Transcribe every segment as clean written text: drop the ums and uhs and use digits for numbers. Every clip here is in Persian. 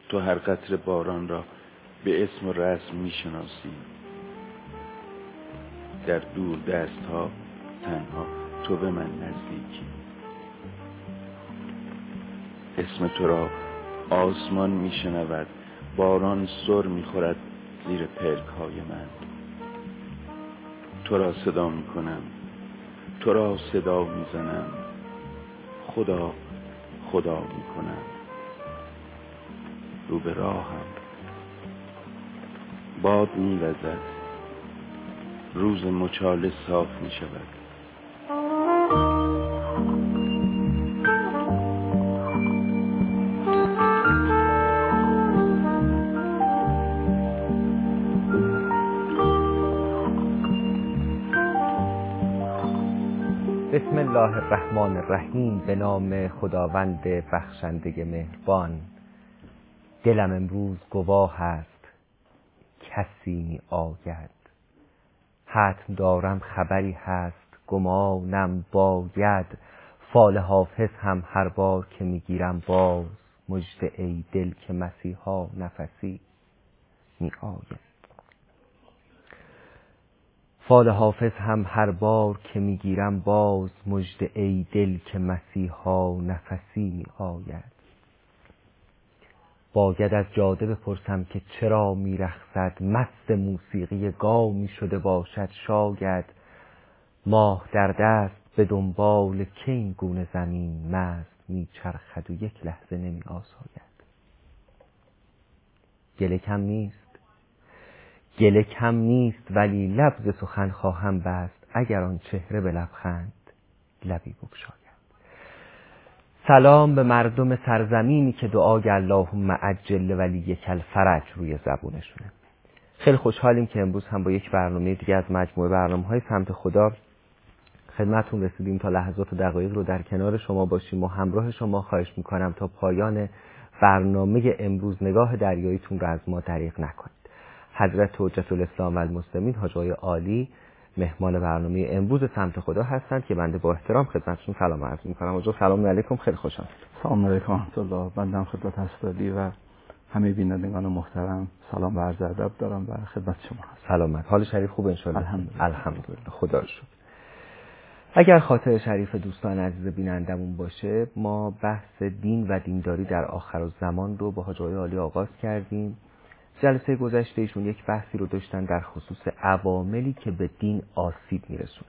تو هر قطره باران را به اسم و رسم میشناسی. در دور دست ها تنها تو به من نزدیکی. اسم تو را آسمان میشنود، باران سر میخورد زیر پلک های من. تو را صدا میکنم، تو را صدا میزنم، خدا خدا میکنم. رو به راهم باد میوزد، روز مچاله صاف میشود. بسم الله الرحمن الرحیم. به نام خداوند بخشنده مهربان. دلم امروز گواه است، کسی می آید. حتم دارم خبری هست، گمانم باید. فال حافظ هم هر بار که می گیرم باز. مژده ای دل که مسیحا نفسی می آید. فال حافظ هم هر بار که میگیرم باز. مژده ای دل که مسیحا نفسی می آید. باید از جاده بپرسم که چرا میرخصد. مست موسیقی گامی شده باشد شاید. ماه در دست به دنبال که این گونه زمین مست میچرخد و یک لحظه نمی آساید. گله کم نیست ولی لب ز سخن خواهم بست. اگر آن چهره به لبخند لبی بگشاید. سلام به مردم سرزمینی که دعای اللهم عجل ولیک الفرج روی زبونشونه. خیلی خوشحالیم که امروز هم با یک برنامه دیگه از مجموعه برنامه‌های سمت خدا خدمتتون رسیدیم تا لحظات و دقایق رو در کنار شما باشیم و همراه شما. خواهش میکنم تا پایان برنامه امروز نگاه دریاییتون رو از ما دریغ نکنید. حضرت حجت الاسلام و المسلمین حاج آقای عالی مهمان برنامه امروز سمت خدا هستند که بنده با احترام خدمتشون سلام عرض می‌کنم. حضور سلام علیکم، خیلی خوشحالم. سلام علیکم و رحمت الله. بنده هم خدمت حضرت و همه بینندگان محترم سلام و عرض ادب دارم و خدمت شما هستم. سلامت. حال شریف خوبه ان شاء الله؟ الحمدلله. خدا رو شکر. اگر خاطر شریف دوستان عزیز بینندمون باشه، ما بحث دین و دینداری در آخرالزمان رو با حاج آقای عالی آغاز کردیم. جلسه گذشته ایشون یک بحثی رو داشتن در خصوص عواملی که به دین آسیب میرسونه.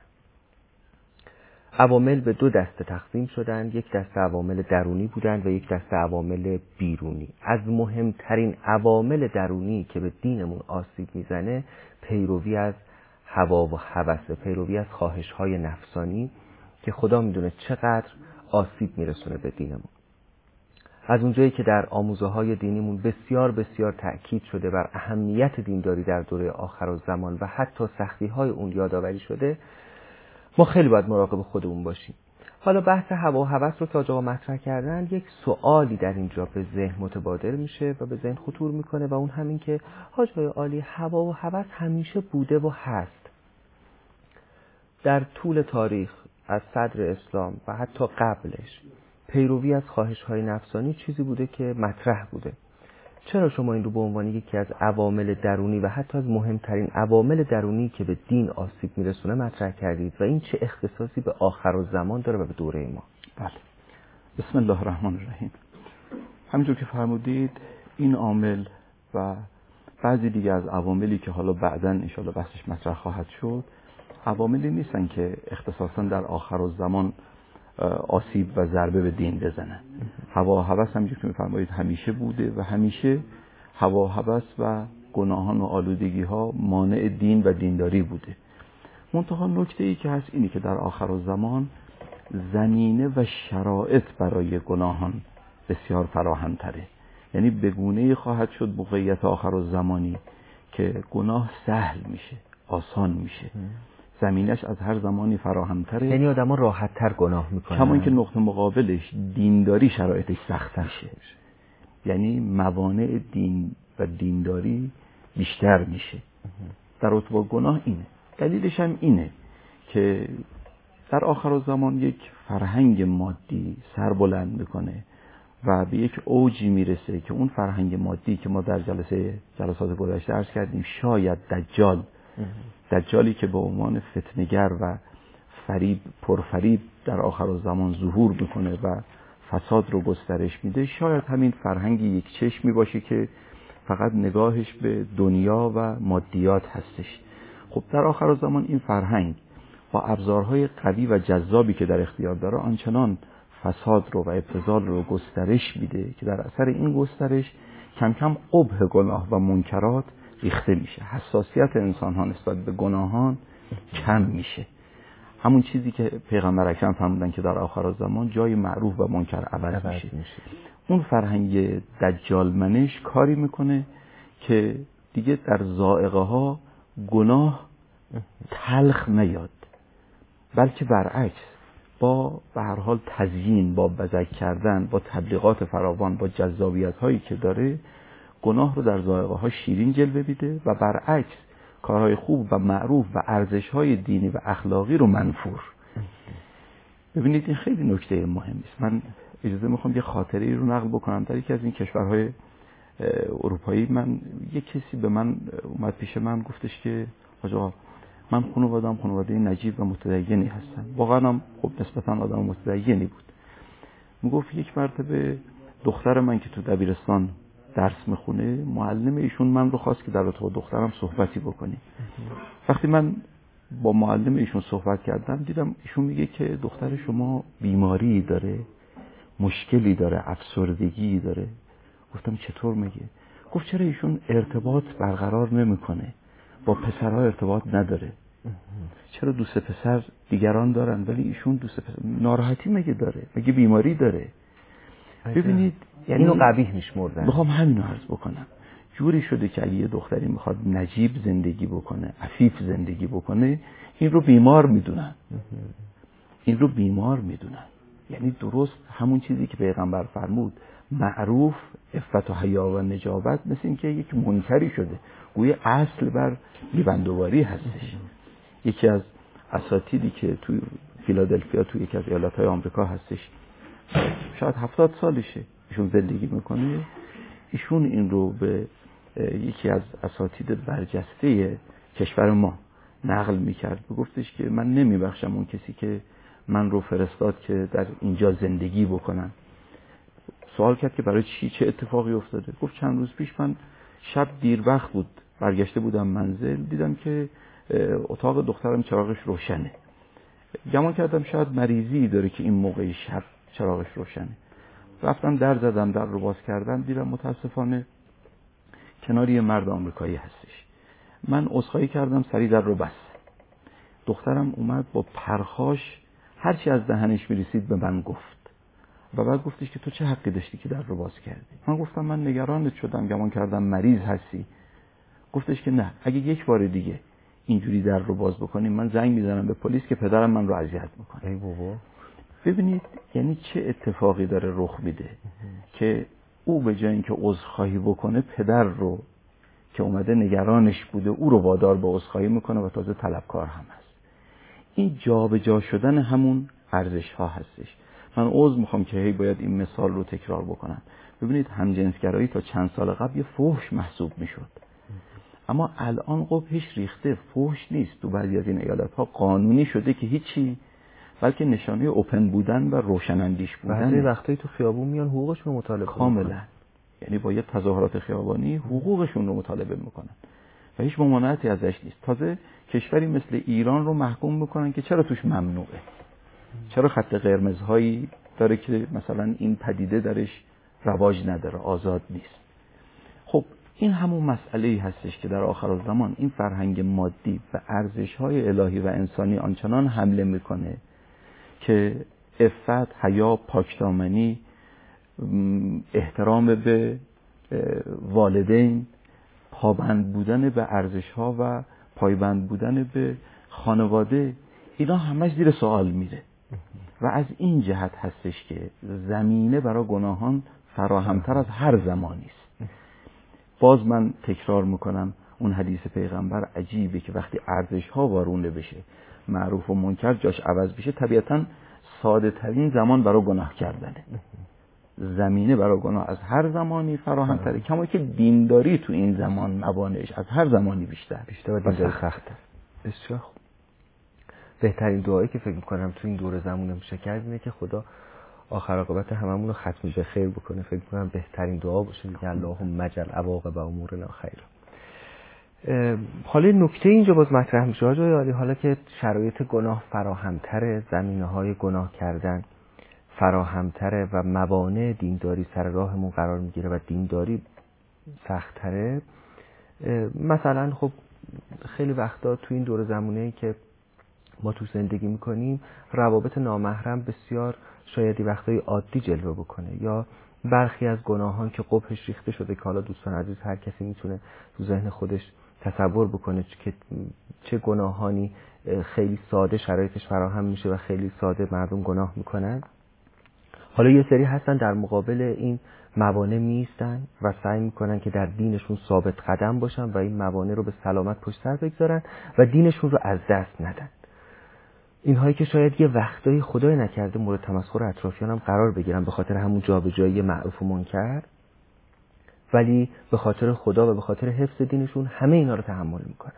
عوامل به دو دسته تقسیم شدن. یک دسته عوامل درونی بودن و یک دسته عوامل بیرونی. از مهمترین عوامل درونی که به دینمون آسیب میزنه پیروی از هوا و هوس، پیروی از خواهش‌های نفسانی که خدا میدونه چقدر آسیب میرسونه به دینمون. از اونجایی که در آموزه‌های دینیمون بسیار بسیار تأکید شده بر اهمیت دینداری در دوره آخرالزمان و حتی سختی‌های اون یادآوری شده، ما خیلی باید مراقب خودمون باشیم. حالا بحث هوا و هوس رو که آقا مطرح کردن، یک سوالی در اینجا به ذهن متبادر میشه و به ذهن خطور میکنه و اون همین که حاج آقای عالی، هوا و هوس همیشه بوده و هست. در طول تاریخ از صدر اسلام و حتی قبلش پیروی از خواهش‌های نفسانی چیزی بوده که مطرح بوده. چرا شما این رو به عنوان یکی از عوامل درونی و حتی از مهمترین عوامل درونی که به دین آسیب میرسونه مطرح کردید و این چه اختصاصی به آخرالزمان داره و به دوره ما؟ بله. بسم الله الرحمن الرحیم. همینطور که فرمودید این عامل و بعضی دیگه از عواملی که حالا بعداً ان شاءالله بحثش مطرح خواهد شد، عواملی نیستن که اختصاصاً در آخرالزمان آسیب و ضربه به دین بزنن. هوا و هوس همینجور که می‌فرمایید همیشه بوده و همیشه هوا و هوس و گناهان و آلودگی ها مانع دین و دینداری بوده. منتها نکته‌ای که هست اینی که در آخرالزمان زمینه و شرایط برای گناهان بسیار فراهم‌تره. یعنی به گونه‌ای خواهد شد موقعیت آخرالزمانی که گناه سهل میشه، آسان میشه. زمینش از هر زمانی فراهم‌تره. یعنی آدم‌ها راحت‌تر گناه میکنن. کما اینکه نقطه مقابلش دینداری شرایطش سخت میشه. یعنی موانع دین و دینداری بیشتر میشه. در رابطه با گناه اینه. دلیلش هم اینه که در آخرالزمان یک فرهنگ مادی سر بلند میکنه و به یک اوجی میرسه که اون فرهنگ مادی که ما در جلسات گذشته عرض کردیم، شاید دجالی که به عنوان فتنه‌گر و پرفریب در آخرالزمان ظهور میکنه و فساد رو گسترش میده، شاید همین فرهنگ یک چشمی باشه که فقط نگاهش به دنیا و مادیات هستش. خب در آخرالزمان این فرهنگ با ابزارهای قوی و جذابی که در اختیار داره آنچنان فساد رو و ابتذال رو گسترش میده که در اثر این گسترش کم کم قبح گناه و منکرات ریخته میشه، حساسیت انسان ها نسبت به گناهان کم میشه. همون چیزی که پیغمبر اکرم فرمودن که در آخرالزمان جای معروف و منکر عوض میشه. اون فرهنگ دجال منش کاری میکنه که دیگه در ذائقه ها گناه تلخ نیاد، بلکه برعکس با به هر حال تزیین، با بزک کردن، با تبلیغات فراوان، با جذابیت هایی که داره، گناه رو در ذائقه ها شیرین جلوه میده و برعکس کارهای خوب و معروف و ارزش های دینی و اخلاقی رو منفور. ببینید این خیلی نکته مهمی است. من اجازه میخوام یه خاطره رو نقل بکنم. در یکی از این کشورهای اروپایی یک کسی به من اومد پیش من، گفتش که آقا من خانواده نجیب و متدینی هستم. واقعا هم خب نسبتا آدم متدینی بود. میگفت یک مرتبه دختر من که تو دبیرستان درس میخونه، معلم ایشون من رو خواست که در رابطه با دخترم صحبتی بکنیم. وقتی من با معلم ایشون صحبت کردم دیدم ایشون میگه که دختر شما بیماری داره، مشکلی داره، افسردگی داره. گفتم چطور میگه؟ گفت چرا ایشون ارتباط برقرار نمیکنه، با پسرها ارتباط نداره. چرا دوست پسر دیگران دارن ولی ایشون دوست پسر ناراحتی مگه داره؟ مگه بیماری داره؟ ببینید یعنی اینو قبیح میشمردن. میخوام همینو عرض بکنم. جوری شده که اگه یه دختری میخواد نجیب زندگی بکنه، عفیف زندگی بکنه، این رو بیمار میدونن. یعنی درست همون چیزی که پیغمبر فرمود، معروف، عفت و حیا و نجابت، مثل این که یک منکری شده، گویا اصل بر لیوندواری هستش. یکی از اساتیدی که توی فیلادلفیا توی یکی از ایالت‌های آمریکا هستش، شاید 70 سالشه، ایشون زندگی میکنه. ایشون این رو به یکی از اساتید برجسته کشور ما نقل میکرد. گفتش که من نمیبخشم اون کسی که من رو فرستاد که در اینجا زندگی بکنم. سوال کرد که برای چه اتفاقی افتاده؟ گفت چند روز پیش من شب دیر وقت بود، برگشته بودم منزل، دیدم که اتاق دخترم چراغش روشنه. گمان کردم شاید مریضی داره که این موقع شب چراغش روشنه. رفتم در زدم، در رو باز کردم، دیدم متاسفانه کنار یه مرد آمریکایی هستش. من عذرخواهی کردم، سریع در رو بست. دخترم اومد با پرخاش هرچی از دهنش میرسید به من گفت و بعد گفتش که تو چه حقی داشتی که در رو باز کردی؟ من گفتم من نگرانت شدم، گمان کردم مریض هستی. گفتش که نه، اگه یک بار دیگه اینجوری در رو باز بکنیم من زنگ میزنم به پلیس که پدرم من رو اذیت میکنه. ای بابا. ببینید یعنی چه اتفاقی داره رخ میده که او به جای اینکه عذرخواهی بکنه، پدر رو که اومده نگرانش بوده او رو وادار به عذرخواهی میکنه و تازه طلبکار هم هست. این جابجا شدن همون ارزش ها هستش. من عذر میخوام که هی باید این مثال رو تکرار بکنم. ببینید همجنسگرایی تا چند سال قبل یه فحش محسوب میشد، اما الان قبحش ریخته، فحش نیست. تو بعضی از این ایالت ها قانونی شده که هیچی، بلکه نشانه اوپن بودن و روشنندیش بودن. بعضی وقتایی تو خیابون میان حقوقشون رو مطالبه کاملا، یعنی با یه تظاهرات خیابانی حقوقشون رو مطالبه میکنن و هیچ ممانعتی ازش نیست. تازه کشوری مثل ایران رو محکوم میکنن که چرا توش ممنوعه، چرا خط قرمزهایی داره که مثلا این پدیده درش رواج نداره، آزاد نیست. خب این همون مسئله‌ای هستش که در آخرالزمان این فرهنگ مادی و ارزش‌های الهی و انسانی آنچنان حمله میکنه که عفت، حیا، پاکدامنی، احترام به والدین، پابند بودن به ارزش‌ها و پایبند بودن به خانواده، اینا همش زیر سوال میره و از این جهت هستش که زمینه برای گناهان فراهمتر از هر زمانی است. باز من تکرار میکنم اون حدیث پیغمبر عجیبه که وقتی ارزش‌ها وارونه بشه، معروف و منکر جاش عوض بشه، طبیعتاً ساده ترین زمان برای گناه کردنه. زمینه برای گناه از هر زمانی فراهم تره، کما که دینداری تو این زمان موانعش از هر زمانی بیشتر و دینداری سخته. بسیار خوب. بهترین دعایی که فکر میکنم تو این دور زمونه میشه کرد اینه که خدا آخر عاقبت هممون رو ختم به خیر بکنه. فکر میکنم بهترین دعا باشه دیگه، اللهم اجعل عواقب امورنا خیر. حالا نکته اینجا باز مطرح میشه آقای عالی، حالا که شرایط گناه فراهم‌تره، زمینه‌های گناه کردن فراهم‌تره و موانع دینداری سر راهمون قرار میگیره و دینداری سخت‌تره، مثلا خب خیلی وقتا تو این دور زمانه‌ای که ما تو زندگی میکنیم روابط نامحرم بسیار شایدی وقتای عادی جلوه بکنه، یا برخی از گناهان که قبحش ریخته شده که حالا دوستان عزیز هر کسی میتونه تو ذهن خودش تصور بکنه که چه گناهانی خیلی ساده شرایطش فراهم میشه و خیلی ساده مردم گناه میکنن. حالا یه سری هستن در مقابل این موانع میستن و سعی میکنن که در دینشون ثابت قدم باشن و این موانع رو به سلامت پشت سر بگذارن و دینشون رو از دست ندن. اینهایی که شاید یه وقتایی خدای نکرده مورد تمسخر اطرافیان هم قرار بگیرن به خاطر همون جابجایی معروف و منکر، ولی به خاطر خدا و به خاطر حفظ دینشون همه اینا رو تحمل میکنن.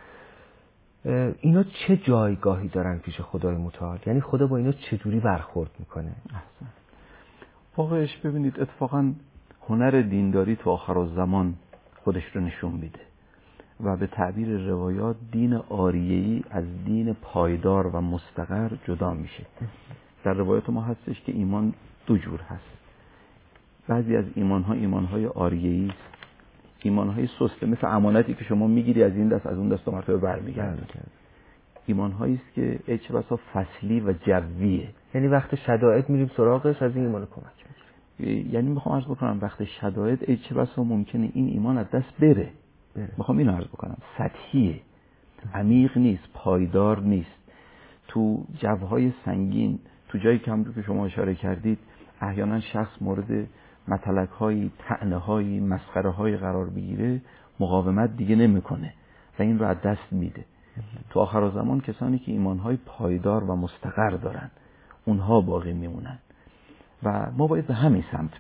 اینا چه جایگاهی دارن پیش خدای متعال؟ یعنی خدا با اینا چجوری برخورد میکنه؟ احسن. واقعش ببینید اتفاقا هنر دینداری تو آخرالزمان خودش رو نشون میده و به تعبیر روایات دین عاریه‌ای از دین پایدار و مستقر جدا میشه. در روایات ما هستش که ایمان دو جور هست. بعضی از ایمانهای عاریه‌ای است، ایمانهای سسته، مثل امانتی که شما میگیری از این دست از اون دست و مرتبه برمیگرده. ایمانهایی است که چه بسا فصلی و جویه، یعنی وقت شدائد میریم سراغش از این ایمان کمک میگیریم. یعنی میخوام عرض بکنم وقت شدائد چه بسا ممکنه این ایمان از دست بره. میخوام اینو عرض بکنم سطحیه، عمیق نیست، پایدار نیست. تو جوهای سنگین، تو جایی که همونطور که شما اشاره کردید احیانا شخص مورد متلک‌هایی، طعنه‌هایی، مسخره‌هایی قرار بگیره، مقاومت دیگه نمیکنه و این رو از دست میده. تو آخرالزمان کسانی که ایمانهای پایدار و مستقر دارن اونها باقی میمونن و ما باید به همین سمت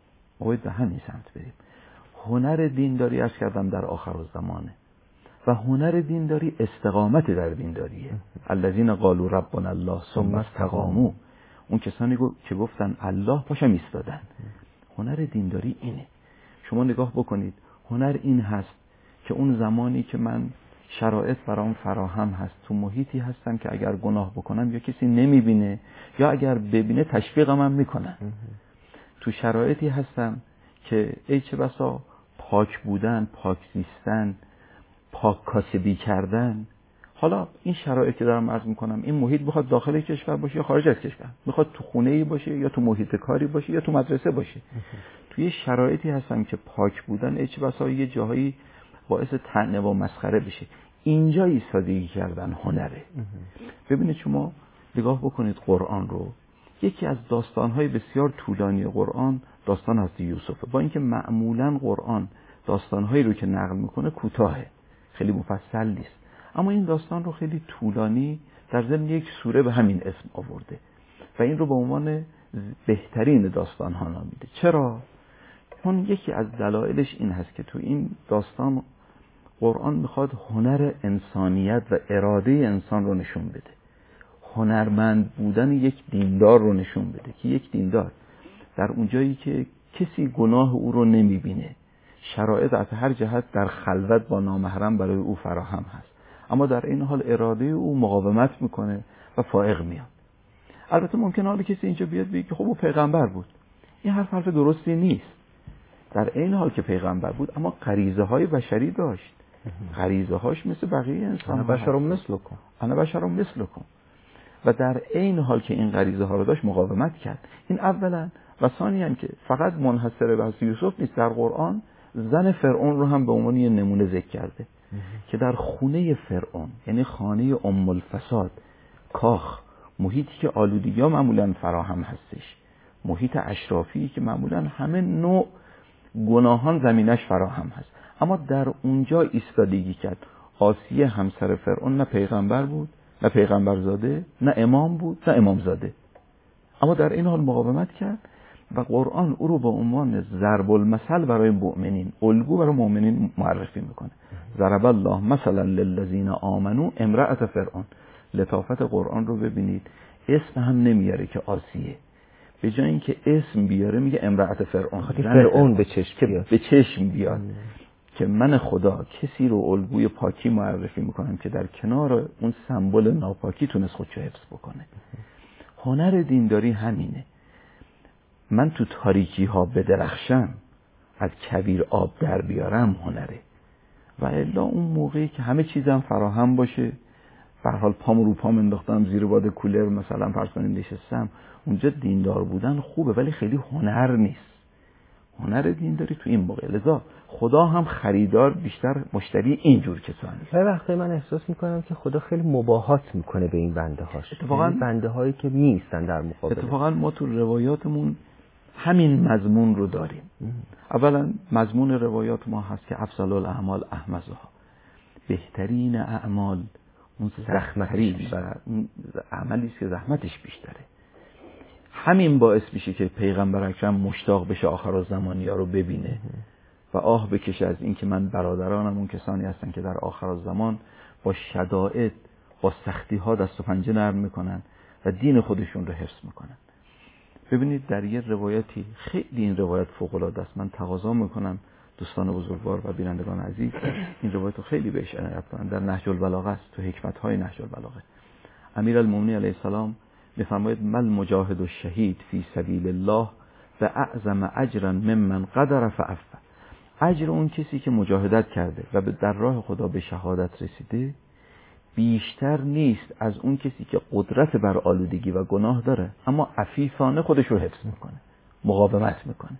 بریم. هنر دینداری عرض کردم در آخرالزمانه و هنر دینداری استقامت در دینداریه. الذین قالوا ربنا الله ثم استقاموا، اون کسانی که گفتن الله پاشم ایستادن. هنر دینداری اینه. شما نگاه بکنید، هنر این هست که اون زمانی که من شرایط برام فراهم هست، تو محیطی هستم که اگر گناه بکنم یا کسی نمیبینه یا اگر ببینه تشویقم هم میکنن. تو شرایطی هستم که چه بسا پاک بودن، پاک زیستن، پاک کاسبی کردن. حالا این شرایطی که دارم عرض میکنم، این محیط بخواد داخل کشور باشه یا خارج از کشور، بخواد تو خونه‌ای باشه یا تو محیط کاری باشه یا تو مدرسه باشه، توی شرایطی هستم که پاک بودن چه بسا یه جاهایی باعث طعنه و مسخره بشه. اینجا ایستادگی کردن هنره. ببینید شما نگاه بکنید قرآن رو، یکی از داستان‌های بسیار طولانی قرآن داستان حضرت یوسف، با اینکه معمولاً قرآن داستان‌هایی رو که نقل میکنه کوتاهه، خیلی مفصل نیست، اما این داستان رو خیلی طولانی در ضمن یک سوره به همین اسم آورده و این رو به عنوان بهترین داستان‌ها نامیده. چرا؟ چون یکی از دلایلش این هست که تو این داستان قرآن میخواد هنر انسانیت و اراده انسان رو نشون بده، هنرمند بودن یک دیندار رو نشون بده که یک دیندار در اونجایی که کسی گناه او رو نمیبینه، شرایط از هر جهت در خلوت با نامحرم برای او فراهم هست، اما در این حال اراده او مقاومت میکنه و فائق میاد. البته ممکنه حالا کسی اینجا بیاد بگه که خب او پیغمبر بود. این حرف درستی نیست. در این حال که پیغمبر بود اما غریزه های بشری داشت، غریزه هاش مثل بقیه انسان، انا بشرم مثلکم، و در این حال که این غریزه ها رو داشت مقاومت کرد. این اولا، و ثانیاً که فقط منحصر به حضرت یوسف نیست، در قرآن زن فرعون رو هم به عنوان یه نمونه ذکر کرده که در خونه فرعون، یعنی خانه ام الفساد، کاخ، محیطی که آلودگی‌ها معمولاً فراهم هستش، محیط اشرافی که معمولاً همه نوع گناهان زمینش فراهم هست، اما در اونجا ایستادگی کرد. آسیه همسر فرعون نه پیغمبر بود، نه پیغمبرزاده، نه امام بود، نه امامزاده، اما در این حال مقاومت کرد و قرآن او رو به عنوان ضرب المثل برای مؤمنین، الگو برای مؤمنین معرفی میکنه. ضرب الله مثلا للذین آمنوا امرأة فرعون. لطافت قرآن رو ببینید، اسم هم نمیاره که آسیه، به جای اینکه اسم بیاره میگه امرأة فرعون، فرعون به چشم بیاد، به چشم بیاد که من خدا کسی رو الگوی پاکی معرفی میکنم که در کنار اون سمبل ناپاکی تونست خودشو حفظ بکنه. هنر دینداری همینه. من تو تاریکی ها بدرخشم، از کویر آب در بیارم هنره. و الا اون موقعی که همه چیزم فراهم باشه، به هر حال پام رو پام انداختم زیر باد کولر مثلا فرض کنیم نشستم، اونجا دیندار بودن خوبه ولی خیلی هنر نیست. هنر دینداری تو این موقع. لذا خدا هم خریدار بیشتر مشتری اینجور کسانی. هر وقتی من احساس میکنم که خدا خیلی مباهات میکنه به این بنده هاش، اتفاقا بنده هایی که نیستن در مقابل. اتفاقا ما تو روایاتمون همین مضمون رو داریم. اولا مضمون روایات ما هست که افضل الاعمال احمزها، بهترین اعمال اون زحمتترین و عملی است که زحمتش بیشتره. همین باعث میشه که پیغمبر اکرم مشتاق بشه آخرالزمانی‌ها رو ببینه و آه بکشه از این که من برادرانم اون کسانی هستن که در آخرالزمان با شدائد، با سختی ها دست و پنجه نرم میکنن و دین خودشون رو حفظ میکنن. ببینید در یه روایتی، خیلی این روایت فوق‌العاده است، من تقاضا میکنم دوستان بزرگوار و بینندگان عزیز این روایت رو خیلی بهش عنایت کنن. در نهج البلاغه است، تو حکمت‌های نهج البلاغه امیرالمومنین علیه السلام میفرماید مل مجاهد الشهید فی سبیل الله به اعظم اجرا ممن قدر فعفا. اجر اون کسی که مجاهدت کرده و در راه خدا به شهادت رسیده بیشتر نیست از اون کسی که قدرت بر آلودگی و گناه داره اما عفیفانه خودش رو حفظ میکنه، مقاومت میکنه.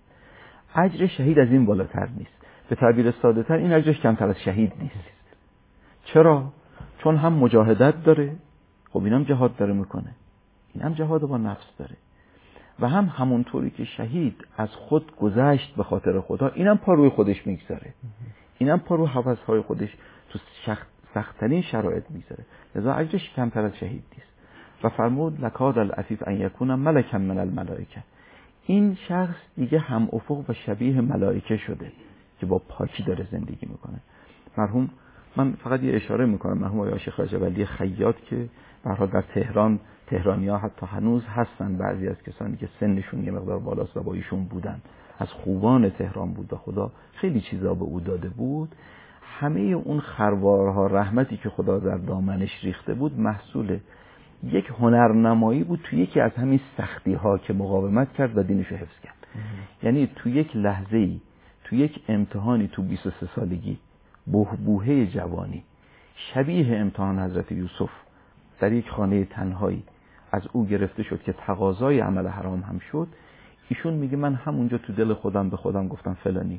اجر شهید از این بالاتر نیست. به تعبیر ساده تر این اجرش کمتر از شهید نیست. چرا؟ چون هم مجاهدت داره، خب اینم جهاد داره میکنه، اینم جهاد با نفس داره، و هم همونطوری که شهید از خود گذشت به خاطر خدا، اینم پا روی خودش میگذاره، اینم پا روی هوس‌های خودش تو سخت‌ترین شرایط میگذاره، لذا اجرش کمتر از شهید نیست. و فرمود لکاد العفیف ان یکون ملکا من الملائکه. این شخص دیگه هم افق و شبیه ملائکه شده که با پاکی داره زندگی میکنه. مرحوم، من فقط یه اشاره میکنم، مرحوم آقای شیخ ولی خیاط که به هر حال در تهرانی‌ها حتی هنوز هستن بعضی از کسانی که سنشون یه مقدار بالاست و با ایشون بودن، از خوبان تهران بود و خدا خیلی چیزا به او داده بود. همه اون خروارها، رحمتی که خدا در دامنش ریخته بود محصول یک هنرنمایی بود تو یکی از همین سختی‌ها که مقاومت کرد و دینش رو حفظ کرد. یعنی تو یک لحظه‌ای، تو یک امتحانی، تو 23 سالگی، بهبوهه جوانی، شبیه امتحان حضرت یوسف در یک خانه تنهایی از او گرفته شد که تقاضای عمل حرام هم شد. ایشون میگه من همونجا تو دل خودم به خودم گفتم فلانی،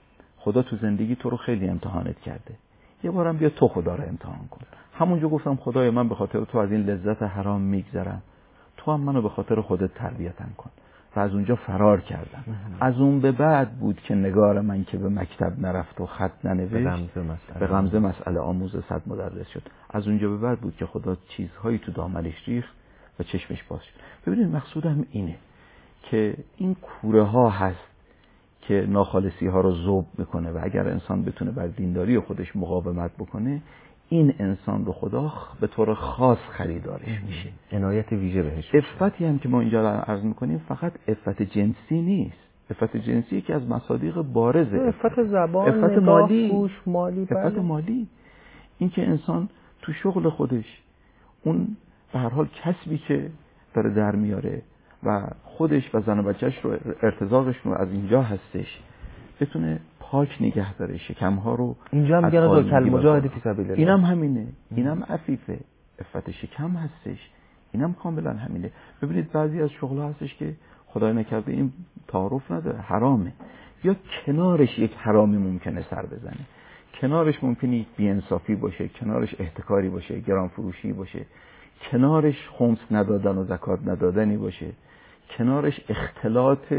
خدا تو زندگی تو رو خیلی امتحانت کرده، یه بارم بیا تو خدا رو امتحان کن. همونجا گفتم خدای من به خاطر تو از این لذت حرام میگذرم، تو هم منو به خاطر خودت تربیتم کن. و از اونجا فرار کردم. از اون به بعد بود که نگار من که به مکتب نرفت و خط ننوشت به غمزه مسئله آموز صد مدرس شد. از اونجا به بعد بود که خدا چیزهایی تو دامنش ریخت و چشمش باز شد. ببینید مقصودم اینه که این کوره ها هست که ناخالصی ها رو ذوب میکنه و اگر انسان بتونه بر دینداری خودش مقاومت بکنه، این انسان رو خدا به طور خاص خریدارش میشه، عنایت ویژه بهش. عفتی هم که ما اینجا عرض میکنیم فقط عفت جنسی نیست. عفت جنسی که از مصادیق بارزه، عفت زبان، عفت مالی، گوش، مالی، عفت مالی، این که انسان تو شغل خودش اون به هر حال کسبی که داره در میاره و خودش و زن و بچهش رو ارتزاقش رو از اینجا هستش بتونه پاک نگه داره، شکمها رو اینجا میگن دو کلمه مجاهد فی سبیل الله، اینم همینه، اینم عفیفه، عفت شکم هستش، اینم کاملا همینه. ببینید بعضی از شغل‌ها هستش که خدای نکرده این تعارف نداره، حرامه، یا کنارش یک حرامی ممکنه سر بزنه، کنارش ممکنه یک بی‌انصافی باشه، کنارش احتکاری باشه، گران فروشی باشه، کنارش خمس ندادن و زکات ندادنی باشه، کنارش اختلاط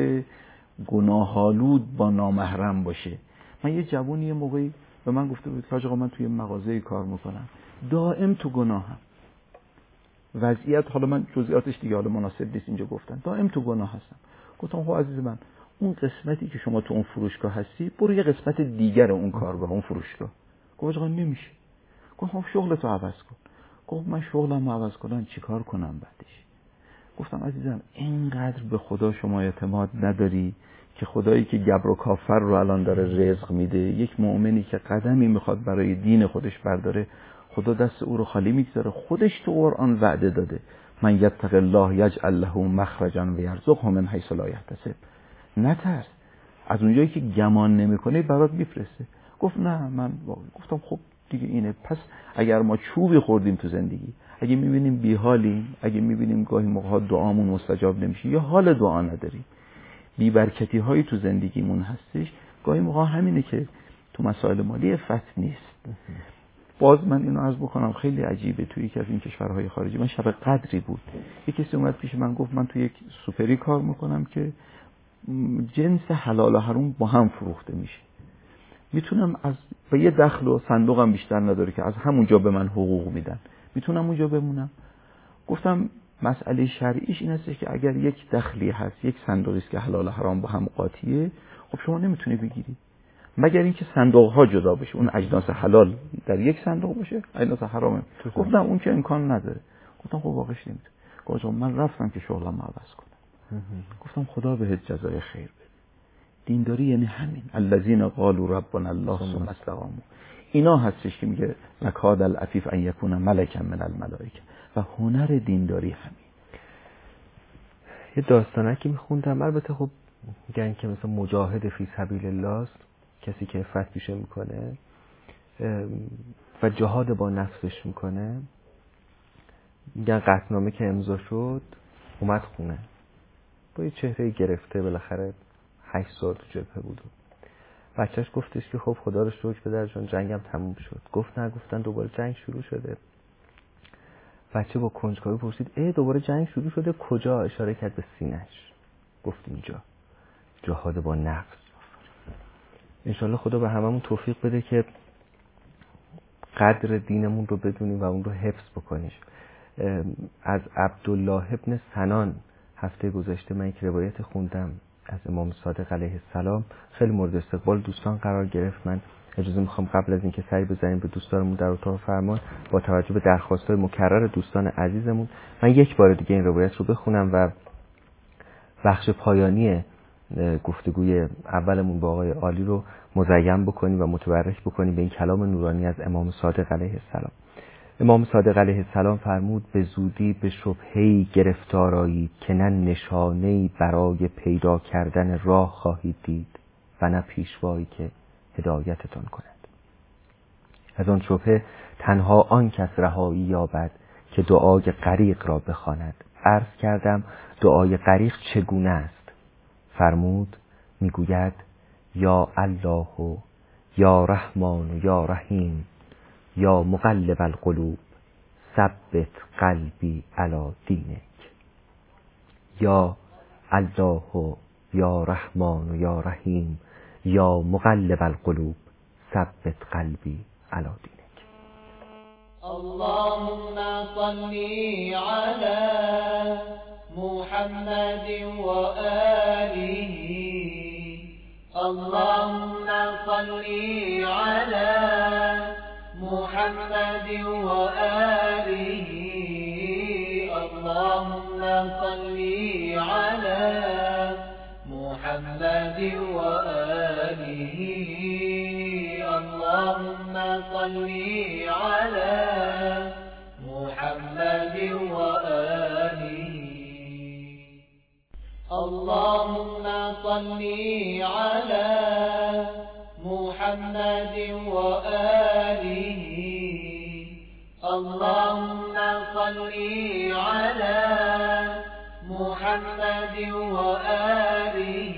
گناهالود با نامحرم باشه. من یه جوونی یه موقعی به من گفته بود حاج آقا من توی مغازه کار میکنم، دائم تو گناهم، وضعیت حالا من جزئیاتش دیگه حالا مناسب نیست اینجا گفتن، دائم تو گناه هستم. گفتم خب عزیز من، اون قسمتی که شما تو اون فروشگاه هستی برو یه قسمت دیگر اون کارگاه، اون فروشگاه. گفت آقا نمیشه. گفتم خب شغلتو عوض کن. گفت من شغلم عوض کنم چیکار کنم بعدش؟ گفتم عزیزم اینقدر به خدا شما اعتماد نداری که خدایی که گبر و کافر رو الان داره رزق میده، یک مؤمنی که قدمی میخواد برای دین خودش برداره، خدا دست او رو خالی میگذاره؟ خودش تو قرآن وعده داده من یتق الله یجعل له مخرجا و یرزقه من حیث لا یحتسب. نترس، از اونجایی که گمان نمیکنه برات میفرسته. گفت نه من گفتم خب دیگه اینه. پس اگر ما چوبی خوردیم تو زندگی، اگه میبینیم بیحالیم، اگه میبینیم گاهی موقع دعامون مستجاب نمیشه یا حال دعا نداریم، بی‌برکتی هایی تو زندگیمون هستش، گاهی موقع همینه که تو مسائل مالی فتح نیست. باز من اینو عرض بکنم خیلی عجیبه، توی یکی از این کشورهای خارجی من شب قدری بود، یک کسی اومد پیش من گفت من تو یک سوپری کار میکنم که جنس حلال و حرام با هم فروخته میشه، میتونم از با یه دخل و صندوقم بیشتر نداره که از همونجا به من حقوق میدن، میتونم اونجا بمونم؟ گفتم مسئله شرعیش این هستش که اگر یک دخلی هست، یک صندوقی است که حلال و حرام با هم قاطیه، خب شما نمیتونی بگیری مگر اینکه صندوق ها جدا بشه، اون اجناس حلال در یک صندوق باشه، اجناس حرام. گفتم اون که امکان نداره. گفتم خب واقعش نمیتونه. گفتم من رفتم که شغلم عوض کنم. گفتم خدا بهت جزای خیر بده. دینداری یعنی همین، الذین قالوا ربنا الله ثم استقاموا. اینا هستش که میگه لکاد العفیف ان یکون ملکا من الملائکه، و هنر دینداری همین. یه داستانکی میخوندم، البته خب میگن که مثلا مجاهد فی سبیل الله است کسی که عفت پیشه میکنه و جهاد با نفسش میکنه. میگن قطعنامه که امضا شد اومد خونه با یه چهره گرفته، بالاخره 8 سال تو جبهه بود. بچهش گفتش که خب خدا رو شکر پدر جان جنگم تموم شد. گفت نه، گفتن دوباره جنگ شروع شده. بچه با کنجکاوی پرسید دوباره جنگ شروع شده کجا؟ اشاره کرد به سینه‌اش، گفت اینجا، جهاد با نفس. انشالله خدا به هممون توفیق بده که قدر دینمون رو بدونیم و اون رو حفظ بکنیم. از عبدالله ابن سنان هفته گذشته من یک روایت خوندم از امام صادق علیه السلام، خیلی مورد استقبال دوستان قرار گرفت. من اجازه میخوام قبل از اینکه سری بزنیم به دوستانمون در اتاق فرمان، با توجه به درخواست‌های مکرر دوستان عزیزمون، من یک بار دیگه این روایت رو بخونم و بخش پایانی گفتگوی اولمون با آقای عالی رو مزین بکنیم و متبرک بکنیم به این کلام نورانی از امام صادق علیه السلام. امام صادق علیه السلام فرمود به زودی به شبهه‌ای گرفتار آیید که نه نشانه‌ای برای پیدا کردن راه خواهید دید و نه پیشوایی که هدایتتان کند. از آن شبهه تنها آن کس رهایی یابد که دعای غریق را بخواند. عرض کردم دعای غریق چگونه است؟ فرمود میگوید یا الله و یا رحمان و یا رحیم یا مقلب القلوب ثبت قلبی علی دینک. یا الله و یا رحمان و یا رحیم یا مقلب القلوب ثبت قلبی علی دینک. اللهم صل على محمد وآله. اللهم صل على محمد وآله. اللهم صل على محمد وآله. اللهم صل على محمد وآله. اللهم صل على محمد وآله. اللهم صل على محمد وآله.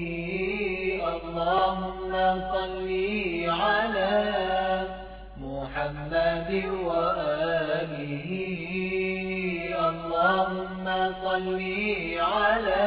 اللهم صل على محمد وآله. اللهم صل على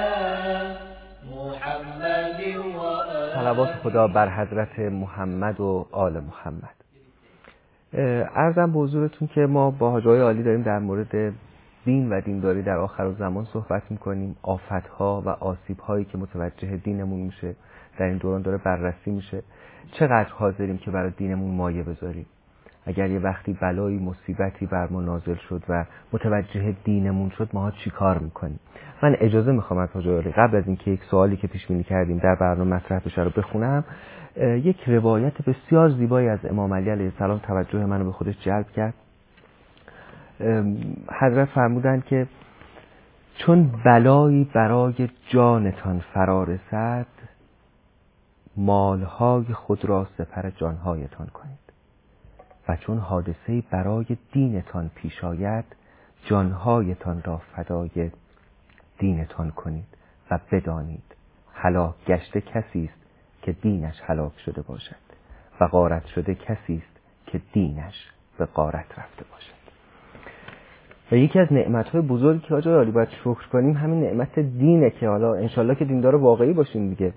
محمد وآله. صلوات خدا بر حضرت محمد و آل محمد. عرضم به حضورتون که ما با حاج آقای عالی داریم در مورد دین و دینداری در آخر زمان صحبت میکنیم. آفتها و آسیبهایی که متوجه دینمون میشه در این دوران داره بررسی میشه. چقدر حاضریم که برای دینمون مایه بذاریم؟ اگر یه وقتی بلایی مصیبتی بر ما نازل شد و متوجه دینمون شد، ماها چی کار میکنیم؟ من اجازه میخوام از حاج عالی قبل از اینکه یک سوالی که پیش بینی کردیم در برنامه مطرح بشه رو بخونم، یک روایت بسیار زیبایی از امام علی علیه السلام توجه منو به خودش جلب کرد. حضرت فرمودند که چون بلایی برای جانتان فرا رسد، مالهای خود را سپر جانهایتان کنید و چون حادثه‌ای برای دینتان پیش آید، جانهایتان را فدای دینتان کنید و بدانید هلاک گشته کسی است که دینش هلاک شده باشد و غارت شده کسی است که دینش به غارت رفته باشد. و یکی از نعمت‌های بزرگی که حاج عالی باید شکر کنیم همین نعمت دینه که حالا انشالله که دیندار واقعی باشیم دیگه.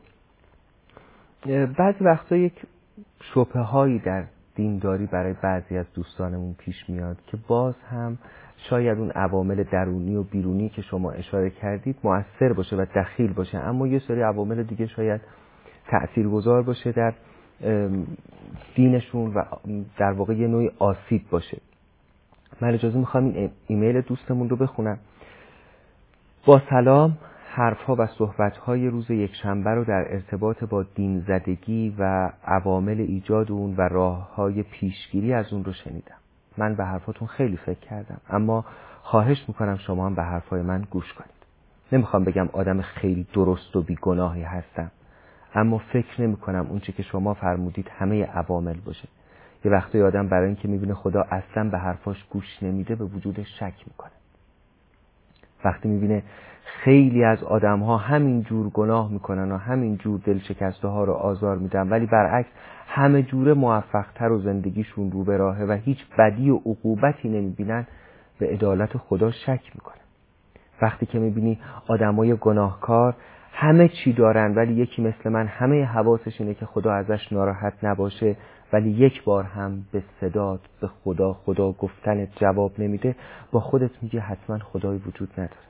بعضی وقتا یک شبهه‌هایی در دینداری برای بعضی از دوستانمون پیش میاد که باز هم شاید اون عوامل درونی و بیرونی که شما اشاره کردید مؤثر باشه و دخیل باشه، اما یه سری عوامل دیگه شاید تأثیرگذار باشه در دینشون و در واقع یه نوعی آسیب باشه. من اجازه میخوام این ایمیل دوستمون رو بخونم. با سلام، حرفها و صحبتهای روز یکشنبه رو در ارتباط با دین زدگی و عوامل ایجاد اون و راههای پیشگیری از اون رو شنیدم. من به حرفاتون خیلی فکر کردم، اما خواهش میکنم شما هم به حرفای من گوش کنید. نمیخوام بگم آدم خیلی درست و بیگناهی هستم، اما فکر نمیکنم اون چی که شما فرمودید همه عوامل باشه. یه وقتی آدم برای اینکه میبینه خدا اصلا به حرفاش گوش نمیده به وجود شک میکنه. وقتی میبینه خیلی از آدم‌ها همین جور گناه میکنن و همین جور دلشکسته ها رو آزار میدن، ولی برعکس همه جوره موفق‌تر و زندگیشون رو به راهه و هیچ بدی و عقوبتی نمیبینن، به عدالت خدا شک میکنه. وقتی که میبینی آدمای گناهکار همه چی دارن ولی یکی مثل من همه حواسش اینه که خدا ازش ناراحت نباشه، ولی یک بار هم به صدات به خدا خدا گفتن جواب نمیده، با خودت میگه حتما خدایی وجود نداره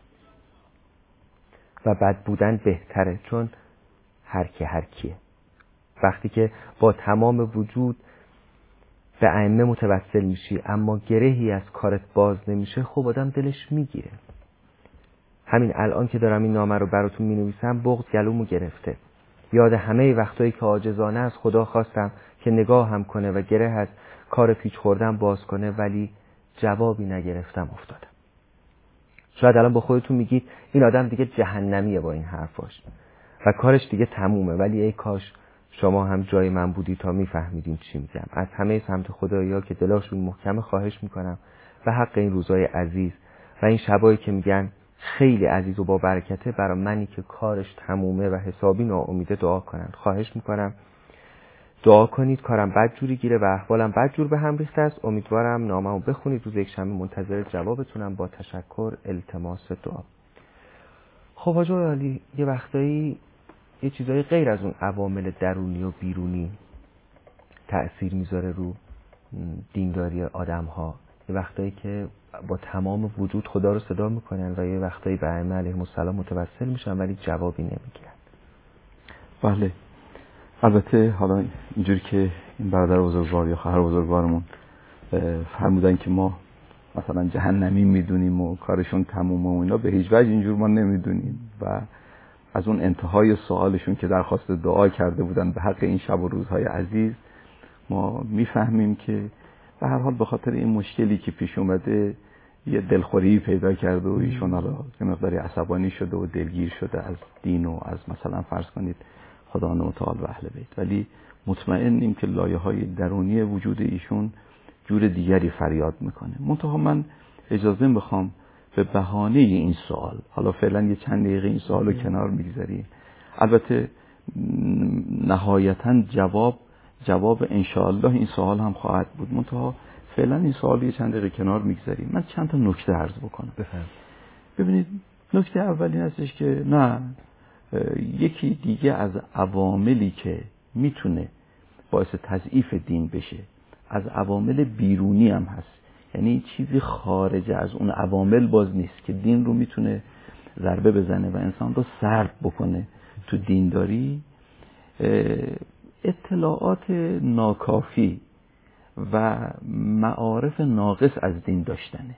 و بد بودن بهتره، چون هر کیه. وقتی که با تمام وجود به ائمه متوسل میشی اما گرهی از کارت باز نمیشه، خب آدم دلش میگیره. همین الان که دارم این نامه رو براتون مینویسم بغض گلومو گرفته. یاد همه وقتایی که عاجزانه از خدا خواستم که نگاه هم کنه و گره از کار پیچ خوردم باز کنه، ولی جوابی نگرفتم افتادم. شاید الان با خودتون میگید این آدم دیگه جهنمیه با این حرفاش و کارش دیگه تمومه، ولی ای کاش شما هم جای من بودی تا میفهمیدین چی میگم. از همه سمت خدایا که دلاشون محکمه خواهش میکنم به حق این روزای عزیز و این شبایی که میگن خیلی عزیز و با برکته، برای منی که کارش تمومه و حسابی ناامیده دعا کنن. خواهش میکنم دعا کنید. کارم بدجوری گیره و احوالم بدجور به هم ریخته است. امیدوارم نامه‌مو بخونید. روز یکشنبه منتظر جوابتونم. با تشکر، التماس دعا. خب حاج عالی، یه وقتایی یه چیزای غیر از اون عوامل درونی و بیرونی تأثیر میذاره رو دینداری آدم‌ها. یه وقتایی که با تمام وجود خدا رو صدا میکنن و یه وقتایی به ائمه علیهم السلام متوسل میشن ولی جوابی نمیگیرن. بله، البته حالا اینجوری که این برادر بزرگوار یا خواهر بزرگوارمون فرمودن که ما مثلا جهنمی میدونیم و کارشون تمومه و اینا، به هیچ وجه اینجور ما نمیدونیم و از اون انتهای سوالشون که درخواست دعا کرده بودن به حق این شب و روزهای عزیز، ما میفهمیم که به هر حال به خاطر این مشکلی که پیش اومده یه دلخوری پیدا کرده و ایشون حالا یه مقداری عصبانی شده و دلگیر شده از دین و از مثلا فرض کنید خدا متعال و اهل بیت، ولی مطمئنیم که لایه‌های درونی وجود ایشون جور دیگری فریاد میکنه. منتها من اجازه میخوام به بهانه این سوال، حالا فعلا یه چند دقیقه این سوال رو کنار میگذاریم، البته نهایتاً جواب انشاءالله این سوال هم خواهد بود، منتها فعلا این سوال یه چند دقیقه کنار میگذاریم. من چند تا نکته عرض بکنم. ببینید، نکته اول این هستش که نه، یکی دیگه از عواملی که میتونه باعث تضعیف دین بشه از عوامل بیرونی هم هست یعنی چیزی خارج از اون عوامل باز نیست که دین رو میتونه ضربه بزنه و انسان رو سرد بکنه تو دینداری. اطلاعات ناکافی و معارف ناقص از دین داشتنه،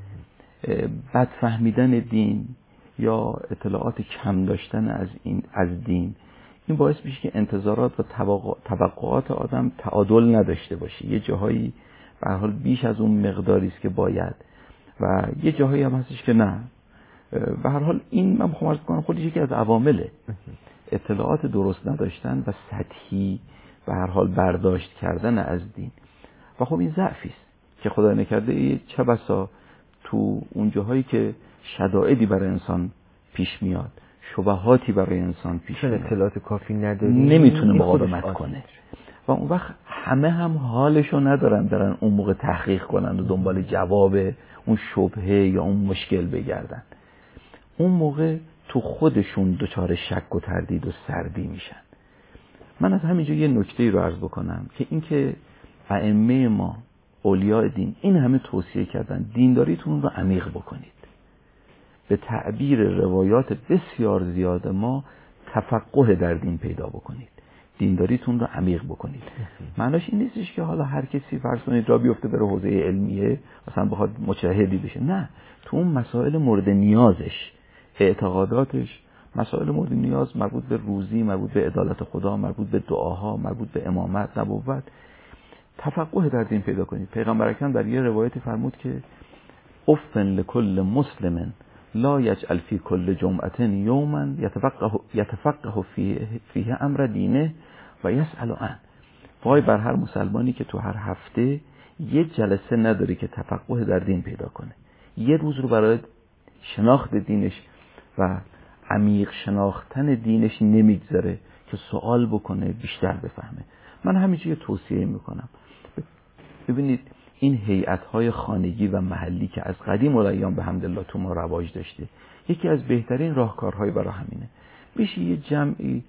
بد فهمیدن دین یا اطلاعات کم داشتن از دین، این باعث میشه که انتظارات و توقعات آدم تعادل نداشته باشه. یه جاهایی به هر حال بیش از اون مقداری است که باید و یه جاهایی هم هستش که نه. به هر حال این من میخوام عرض کنم خودش یکی از عوامله، اطلاعات درست نداشتن و سطحی به هر حال برداشت کردن از دین. و خب این ضعفی است که خدا نکرده چه بسا تو اون جاهایی که شدائدی برای انسان پیش میاد، شبهاتی برای انسان پیش میاد، اطلاعات کافی نداره، نمیتونه مقاومت کنه و اون وقت همه هم حالشو ندارن برن اون موقع تحقیق کنن و دنبال جواب اون شبهه یا اون مشکل بگردن. اون موقع تو خودشون دچار شک و تردید و سردی میشن. من از همینجا یه نکته‌ای رو عرض بکنم که اینکه ائمه ما اولیاء دین این همه توصیه کردن دینداریتون رو عمیق بکنید. به تعبیر روایات بسیار زیاد ما تفقه در دین پیدا بکنید، دینداریتون رو عمیق بکنید. معناش این نیستش که حالا هر کسی فرض کنید را بیفته بره حوزه علمیه مثلا بخواد مجتهدی بشه، نه، تو اون مسائل مورد نیازش، اعتقاداتش، مسائل مورد نیاز مربوط به روزی، مربوط به عدالت خدا، مربوط به دعاها، مربوط به امامت، نبوت، تفقه در دین پیدا کنید. پیغمبر اکرم در یه روایتی فرمود که افن لکل مسلم لا یجعل فی کل جمعه یوما یتفقه فیه امر دینه و یسأل عنه. وای بر هر مسلمانی که تو هر هفته یه جلسه نداره که تفقه در دین پیدا کنه، یه روز رو برای شناخت دینش و عمیق شناختن دینش نمیگذاره که سوال بکنه، بیشتر بفهمه. من همینجوری توصیه میکنم. ببینید این هیئت‌های خانگی و محلی که از قدیم الایام به حمدالله تو ما رواج داشته، یکی از بهترین راهکارهای برای همینه. میشه یه جمعی،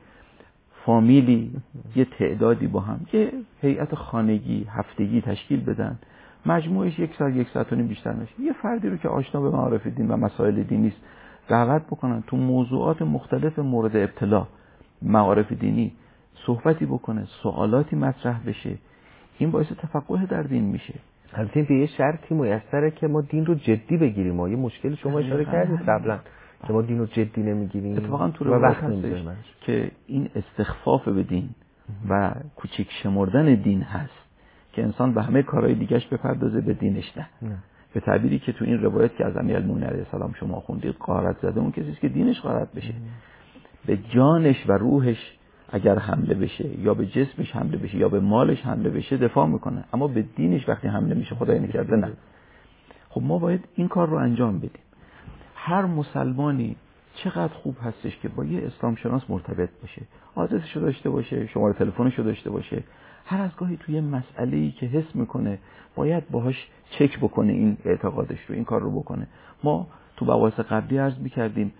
فامیلی، یه تعدادی با هم یه هیئت خانگی هفتگی تشکیل بدن، مجموعش 1 ساعت 1 ساعت و نیم بیشتر نشه. یه فردی رو که آشنا به معارف دین و مسائل دینی است دعوت بکنن تو موضوعات مختلف مورد ابتلا معارف دینی صحبتی بکنه، سوالاتی مطرح بشه. این باعث تفقه در دین میشه. البته به یه شرطی میسره که ما دین رو جدی بگیریم. ما یه مشکل شما اشاره کردید قبلا که ما دین رو جدی نمیگیریم. اتفاقا تو روایت هستش که این استخفاف به دین و کوچیک شمردن دین هست که انسان به همه کارهای دیگه‌اش بپردازه، به دینش نه. به تعبیری که تو این روایت که از امیرالمومنین علیه السلام شما خوندید، غارت زده اون کسی است که دینش غارت بشه. به جانش و روحش اگر حمله بشه یا به جسمش حمله بشه یا به مالش حمله بشه دفاع میکنه، اما به دینش وقتی حمله میشه خدای نکرده نه. خب ما باید این کار رو انجام بدیم. هر مسلمانی چقدر خوب هستش که با یه اسلام شناس مرتبط باشه، آدرسش رو داشته باشه، شماره تلفنش رو داشته باشه، هر از گاهی توی مسئله‌ای که حس میکنه باید باهاش چک بکنه این اعتقادش رو، این کار رو بکنه. ما تو بحث قبلی عرض می‌کردیم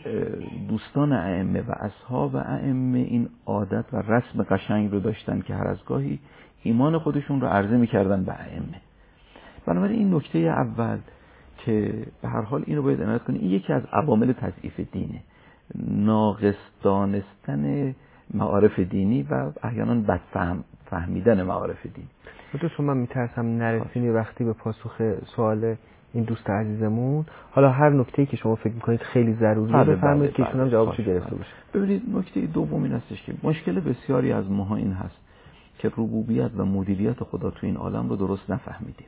دوستان ائمه و اصحاب ائمه این عادت و رسم قشنگ رو داشتن که هر از گاهی ایمان خودشون رو عرضه می‌کردن به ائمه. بنابراین این نکته اول که به هر حال اینو باید عنایت کنیم، این یکی از عوامل تضعیف دینه، ناقص دانستن معارف دینی و احیانا بد فهمیدن معارف دینی. چون من میترسم نرسیم وقتی به پاسخ سوال این دوست عزیزمون. حالا هر نکته‌ای که شما فکر می‌کنید خیلی ضروریه بفرمایید که ایشون هم جوابشو گرفته باشه. ببینید نکته دوم این هستش که مشکل بسیاری از ماها این هست که ربوبیت و مدیریت خدا تو این عالم رو درست نفهمیدیم.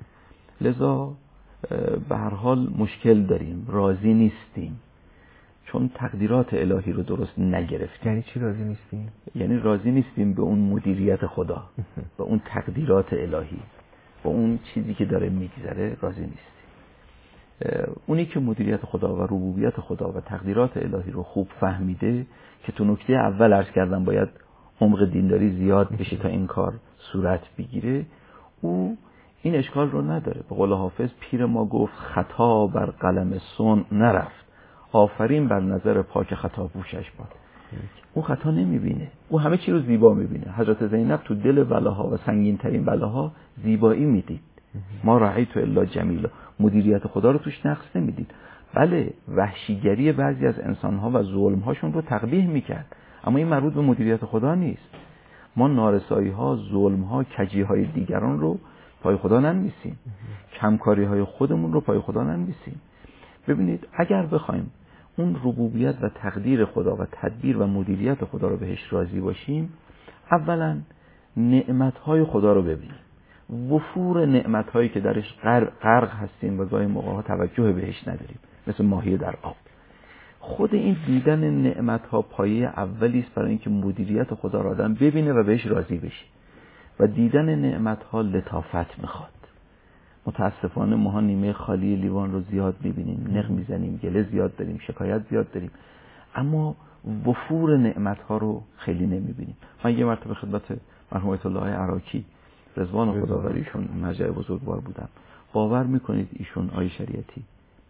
لذا به هر حال مشکل داریم، راضی نیستیم، چون تقدیرات الهی رو درست نگرفتیم. یعنی چی راضی نیستیم؟ یعنی راضی نیستیم به اون مدیریت خدا، به اون تقدیرات الهی، به اون چیزی که داره میگذره راضی نیستیم. اونی که مدیریت خدا و ربوبیت خدا و تقدیرات الهی رو خوب فهمیده، که تو نکته اول عرض کردم باید عمق دینداری زیاد بشه تا این کار صورت بگیره، او این اشکال رو نداره. به قول حافظ پیر ما گفت خطا بر قلم صنع نرفت، آفرین بر نظر پاک خطا پوشش باد. اون خطا نمیبینه، او همه چی رو زیبا میبینه. حضرت زینب تو دل بلاها و سنگین ترین بلاها زیبایی میدید. ما رأیت الا جمیلا. مدیریت خدا رو توش نقص نمیدید. بله، وحشیگری بعضی از انسانها و ظلمهاشون رو تقبیح میکرد، اما این مربوط به مدیریت خدا نیست. ما نارسایی‌ها، ظلم‌ها، کجی‌های دیگران رو پای خدا ننویسیم، کمکاری‌های خودمون رو پای خدا ننویسیم. ببینید، اگر بخوایم اون ربوبیت و تقدیر خدا و تدبیر و مدیریت خدا رو بهش راضی باشیم، اولا نعمت‌های خدا رو ببینیم، وفور نعمت‌هایی که درش غرق هستیم و گاهی موقع‌ها توجه بهش نداریم، مثل ماهی در آب. خود این دیدن نعمت‌ها پایه اولی است برای اینکه مدیریت خدا را آدم ببینه و بهش راضی بشه. و دیدن نعمت‌ها لطافت میخواد. متاسفانه ما نیمه خالی لیوان رو زیاد می‌بینیم، نق می‌زنیم، گله زیاد داریم، شکایت زیاد داریم، اما وفور نعمت‌ها رو خیلی نمی‌بینیم. من یه مرتبه خدمت مرحوم آیت الله عراقی رضوان خدا بر ایشون مرجع بزرگوار بودم. باور می‌کنید ایشون آیه شریعتی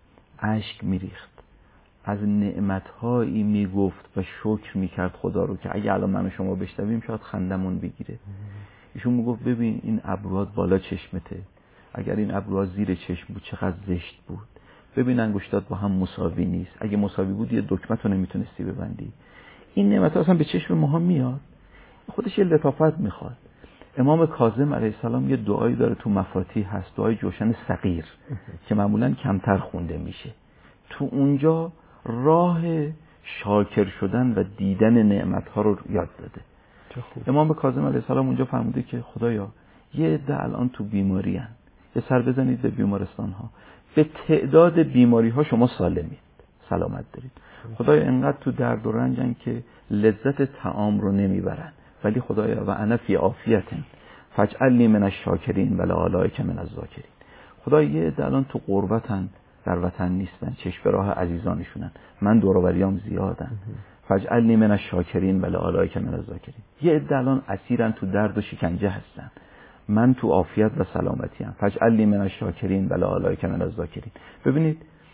اشک می‌ریخت، از نعمت‌هایی میگفت و شکر میکرد خدا رو که اگه الان من و شما بشنویم شاید خندمون بگیره. ایشون میگفت ببین این ابروات بالا چشمته، اگر این ابروها زیر چشم بود چقدر زشت بود. ببین انگشتات با هم مساوی نیست، اگه مساوی بود یه دکمه رو نمیتونستی ببندی. این نعمت‌ها اصلا به چشم ما میاد، خودش یه لطافت میخواد. امام کاظم علیه السلام یه دعایی داره تو مفاتیح هست، دعای جوشن صغیر که معمولاً کمتر خونده میشه. تو اونجا راه شاکر شدن و دیدن نعمت‌ها رو یاد داده. امام کاظم علیه السلام اونجا فرموده که خدایا یه عده الان تو بیماری هن، یه سر بزنید به بیمارستان‌ها، به تعداد بیماری‌ها شما سالمید، سلامت دارید. خدایا انقدر تو درد و رنجن که لذت طعام رو نمیبرن، ولی خدایا و انا فی عافیتن فاجعلنی من الشاکرین ولا علایک من الذاکرین. خدایا یه عده الان تو غربتن، در وطن نیستن، چشم به راه عزیزانشونن، من دور و بریام زیادن، فاجعلنی من الشاکرین ولا علایک من الذاکرین. یه عده الان اسیرن، تو درد و شکنجه هستن، من تو عافیت و سلامتی ام، فاجعلنی من الشاکرین ولا علایک من الذاکرین. ببینید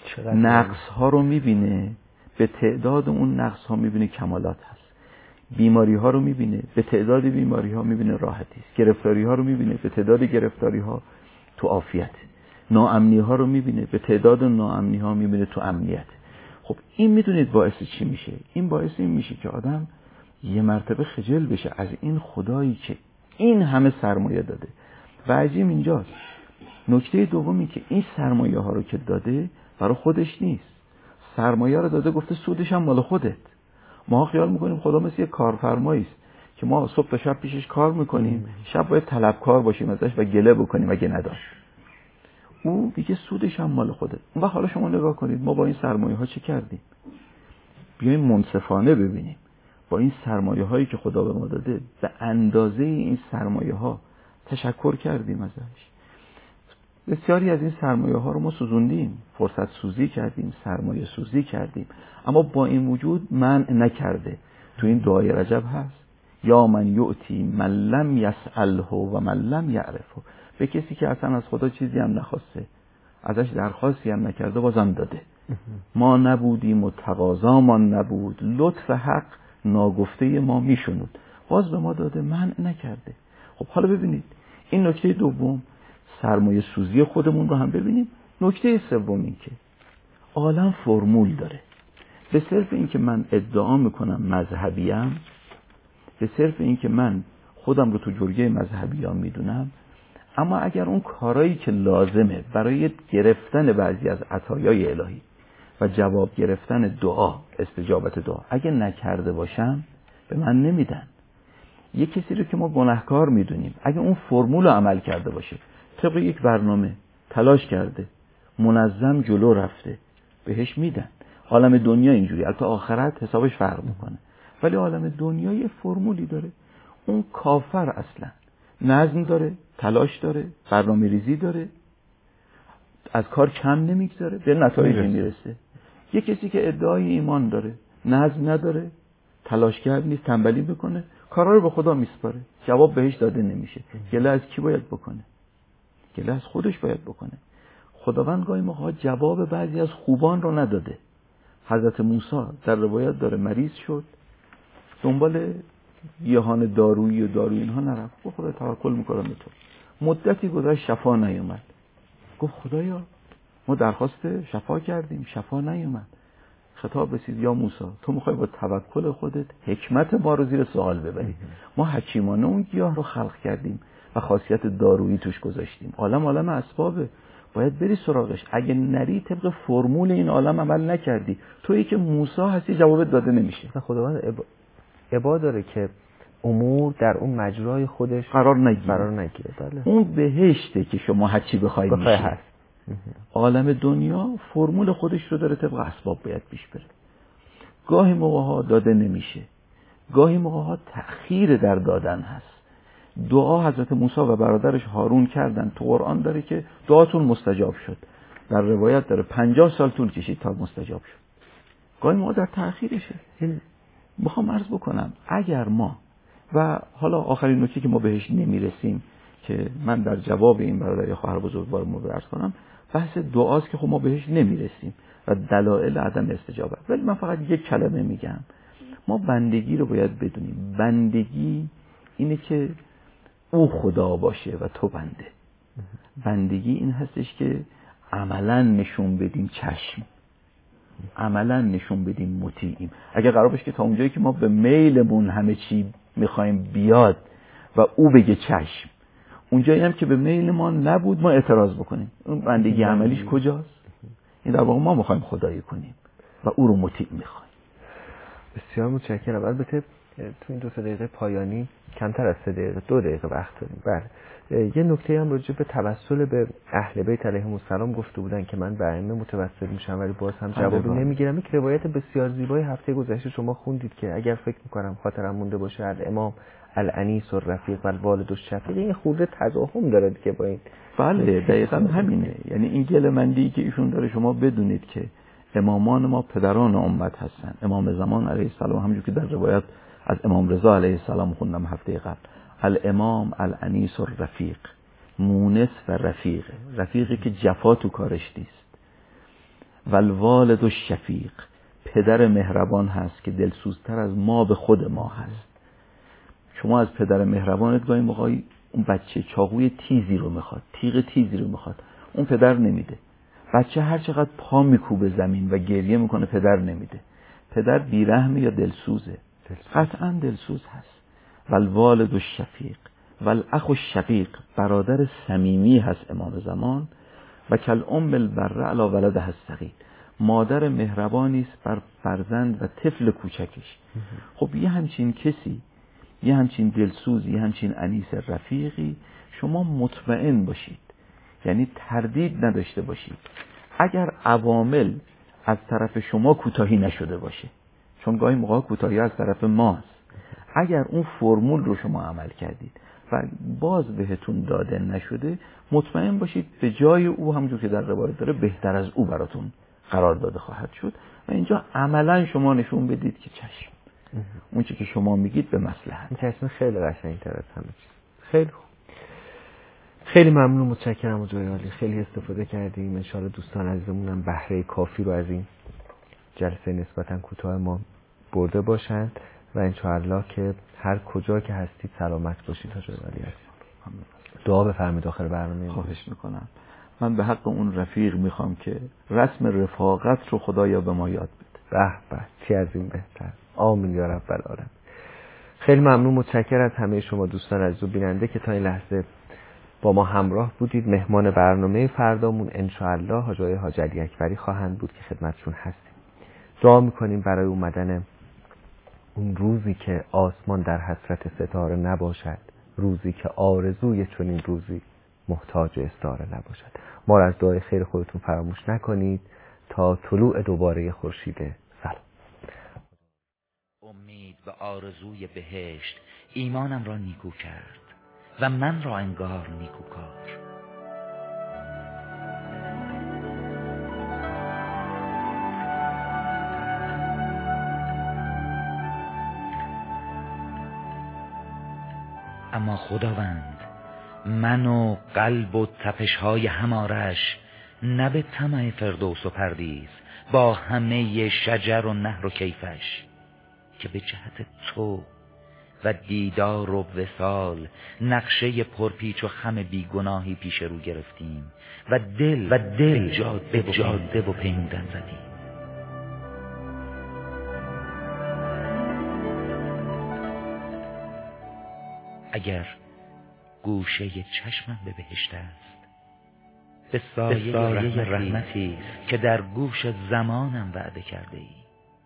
نقص ها رو میبینه، به تعداد اون نقص ها میبینه کمالات هست. بیماری ها رو میبینه، به تعداد بیماری ها میبینه راحتی است. گرفتاری ها رو میبینه، به تعداد گرفتاری ها تو عافیت. ناامنی ها رو میبینه، به تعداد ناامنی ها میبینه تو امنیت. خب این میدونید باعث چی میشه؟ این باعث این میشه که آدم یه مرتبه خجل بشه از این خدایی که این همه سرمایه داده. و عجیب اینجاست، نکته دومی که این سرمایه ها رو که داده برای خودش نیست، سرمایه رو داده گفته سودش هم مال خودت. ما خیال میکنیم خدا مثل یه کارفرمایی است که ما صبح تا شب پیشش کار میکنیم، شب باید طلبکار باشیم ازش و گله بکنیم اگه نداشت. او دیگه سودش هم مال خوده. و حالا شما نگاه کنید ما با این سرمایه ها چه کردیم؟ بیایم منصفانه ببینیم با این سرمایه هایی که خدا به ما داده به اندازه این سرمایه ها تشکر کردیم ازش. بسیاری از این سرمایه ها رو ما سوزوندیم، فرصت سوزی کردیم، سرمایه سوزی کردیم، اما با این وجود منع نکرده. تو این دعای رجب هست یا من یؤتی من لم یسأله و من لم یعرفه، به کسی که اصلا از خدا چیزی هم نخواسته، ازش درخواستی هم نکرده، بازم داده. ما نبودیم و تقاضامان نبود، لطف حق ناگفته ما میشنود، باز به ما داده، منع نکرده. خب حالا ببینید این نکته دوم، سرمایه سوزی خودمون رو هم ببینیم. نکته سوم این که عالم فرمول داره. به صرف این که من ادعا میکنم مذهبیم، به صرف این که من خودم رو تو جرگه مذهبیان میدونم، اما اگر اون کارایی که لازمه برای گرفتن بعضی از عطایای الهی و جواب گرفتن دعا، استجابت دعا، اگه نکرده باشم به من نمیدن. یک کسی رو که ما گناهکار میدونیم، اگه اون فرمول رو عمل کرده باشه، طبق یک برنامه تلاش کرده، منظم جلو رفته، بهش میدن. عالم دنیا اینجوری، البته آخرت حسابش فرق میکنه، ولی عالم دنیا یه فرمولی داره. اون کافر اصلا نظم داره، تلاش داره، برنامه ریزی داره، از کار کم نمیگذاره، به نتایجی میرسه. یه کسی که ادعای ایمان داره، نظم نداره، تلاشگر نیست، تنبلی بکنه، کارا رو به خدا میسپاره، جواب بهش داده نمیشه. گله از کی باید بکنه؟ گله از خودش باید بکنه. خداوند گاهی موقع جواب بعضی از خوبان رو نداده. حضرت موسی در روایت داره مریض شد، دنبال گیاهان دارویی و دارویی اینها نرفت، خدا توکل میکنم به تو، مدتی گذشت شفا نیومد. گفت خدایا ما درخواست شفا کردیم، شفا نیومد. خطاب رسید یا موسی تو میخوای با توکل خودت حکمت ما رو زیر سوال ببری. ما حکیمانه اون گیاه رو خلق کردیم و خاصیت دارویی توش گذاشتیم. عالم اسبابه، باید بری سراغش. اگه نری طبق فرمول این عالم عمل نکردی، تویی که موسی هستی جوابت داده نمیشه. خداوند عبا داره که امور در اون مجرای خودش قرار نگیره. بله. اون بهشته که شما هر چی بخوای میشه. عالم دنیا فرمول خودش رو داره، طبق اسباب باید پیش بره. گاهی موقع‌ها داده نمیشه، گاهی موقع‌ها تأخیر در دادن هست. دعا حضرت موسی و برادرش هارون کردن، تو قرآن داره که دعاتون مستجاب شد. در روایت داره 50 سال طول کشید تا مستجاب شد. گاهی موقع در تأخیرشه. میخوام عرض بکنم اگر ما و حالا آخرین نکته که ما بهش نمیرسیم که من در جواب این برادر یا خواهر بزرگوارم رو عرض کنم، بحث دعاست که خب ما بهش نمیرسیم و دلایل عدم استجابت. ولی من فقط یک کلمه میگم، ما بندگی رو باید بدونیم. بندگی اینه که او خدا باشه و تو بنده. بندگی این هستش که عملا نشون بدیم چشم، عملا نشون بدیم مطیعیم. اگه قرار باشه که تا اونجایی که ما به میلمون همه چی میخوایم بیاد و او بگه چشم، اونجایی هم که به میل ما نبود ما اعتراض بکنیم، اون بندگی عملیش کجاست؟ این در واقع ما میخوایم خدایی کنیم و او رو مطیع میخوایم. بسیار متشکرم. البته تو این 2 دقیقه پایانی کمتر از 3 دقیقه 2 دقیقه وقت داریم. بله، یه نکته هم راجع به توسل به اهل بیت علیهم السلام گفته بودن که من به ائمه متوسل میشم ولی باز هم جوابی نمیگیرم. یک روایت بسیار زیبای هفته گذشته شما خوندید که اگر فکر میکنم خاطرم مونده باشه الامام الانیس الرفیق و الوالد الشفیق، این خورده تضاهم داره که با این. بله دقیقاً همینه. یعنی این گلمندی که ایشون داره، شما بدونید که امامان ما پدران امت هستن. امام زمان علیه السلام، همونجور که در روایت از امام رضا علیه السلام خوندم هفته قبل، الامام الانیس الرفیق، مونس و رفیق، رفیقی که جفا تو کارش نیست. و الوالد الشفیق، پدر مهربان هست که دلسوزتر از ما به خود ما هست. شما از پدر مهربانت گاهی موقعی اون بچه چاقوی تیزی رو میخواد، تیغ تیزی رو میخواد، اون پدر نمیده. بچه هر چقدر پا میکوبه زمین و گریه میکنه پدر نمیده. پدر بیرحمه یا دلسوزه؟ قطعا دلسوز هست. والوالد الشفیق والاخ الشقیق، برادر صمیمی هست امام زمان. و کالام البر علی ولدها الصغیر، مادر مهربانی است بر فرزند و طفل کوچکش. خب یه همچین کسی، یه همچین دلسوزی، یه همچین انیس رفیقی، شما مطمئن باشید، یعنی تردید نداشته باشید اگر عوامل از طرف شما کوتاهی نشده باشه، چون گاهی موقع کوتاهی از طرف ماست، اگر اون فرمول رو شما عمل کردید و باز بهتون داده نشده، مطمئن باشید به جای او، همونجور که در روایت داره، بهتر از او براتون قرار داده خواهد شد. و اینجا عملا شما نشون بدید که چشم، اون چی که شما میگید به مصلحت. این چشم خیلی قشنگ‌تر از همه چیز. خیلی خوب، خیلی ممنون، متشکرم حضور عالی، خیلی استفاده کردیم. ان شاءالله دوستان عزیزمون هم بهره کافی رو از این جلسه نسبتا کوتاه ما برده باشند و ان شاءالله که هر کجا که هستید سلامت باشید. حضور عالی هستید. دعا بفرمایید آخر برنامه. خواهش میکنم. من به حق اون رفیق میخوام که رسم رفاقت رو خدایا به ما یاد بده. به چی از این بهتر. آمین یا رب العالمین. خیلی ممنون، متشکرم از همه شما دوستان عزیز و بیننده که تا این لحظه با ما همراه بودید. مهمان برنامه فردامون ان شاءالله حاج آقای حاج علی اکبری خواهند بود که خدمتشون هستیم. دعا میکنیم برای اومدن اون روزی که آسمان در حسرت ستاره نباشد، روزی که آرزوی چنین روزی محتاج استعاره نباشد. ما را از دعای خیر خودتون فراموش نکنید. تا طلوع دوباره خورشید سلام. امید و آرزوی بهشت ایمانم را نیکو کرد و من را انگار نیکوکار. اما خداوند، من و قلب و تپش‌های همارش نه به طمع فردوس و پردیس، با همه شجر و نهر و کیفش، که به جهت تو و دیدار و وصال، نقشه پرپیچ و خم بیگناهی پیش رو گرفتیم و دل جاده و پیمودن زدیم. اگر گوشه چشمم به بهشت است، به سایه رحمتی که در گوش زمانم وعده کرده ای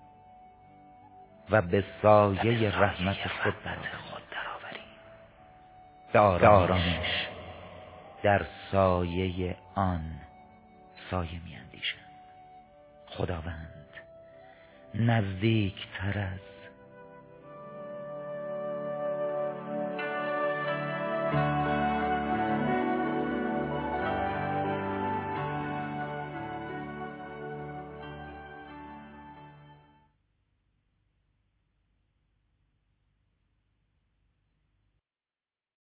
و به سایه رحمت خود درآوری. به آرامش در سایه آن سایه می اندیشم. خداوند نزدیک تر از